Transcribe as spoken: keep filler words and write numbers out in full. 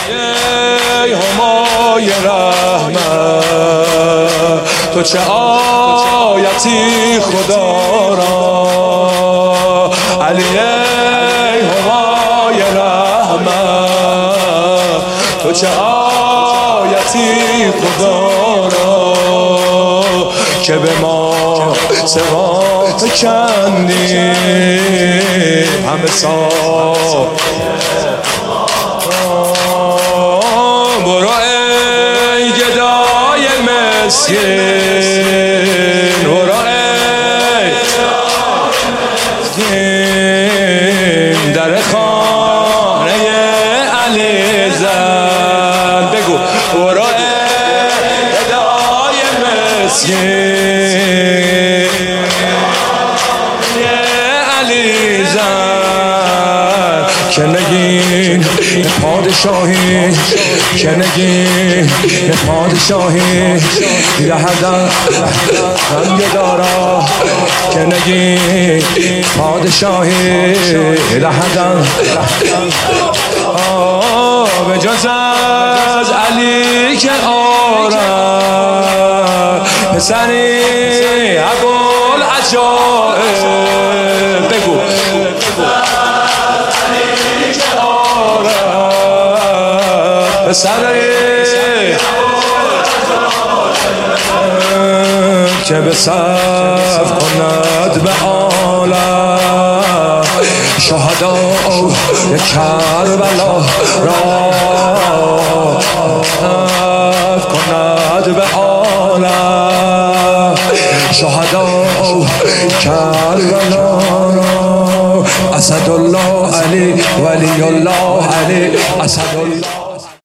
ای همای رحمت تو چه آیتی خدا را علی ای همای رحمت تو چه آیتی خدا را که به ما سوات کندی همه سال برو ای گدای مسکین برو ای مسکین در خانه علی زن بگو برو ای گدای مسکین علی زن که نگین پادشاهی که نگین پادشاهی لحظه رنگ دارا که نگین پادشاهی لحظه به جز از علی که آرد پسری ابوالعجایب بگو پسری که به صف کند به عالم شهدا کربلا را صف کند به عالم شهدا کربلا را اسدالله علی ولی الله علی اسدالله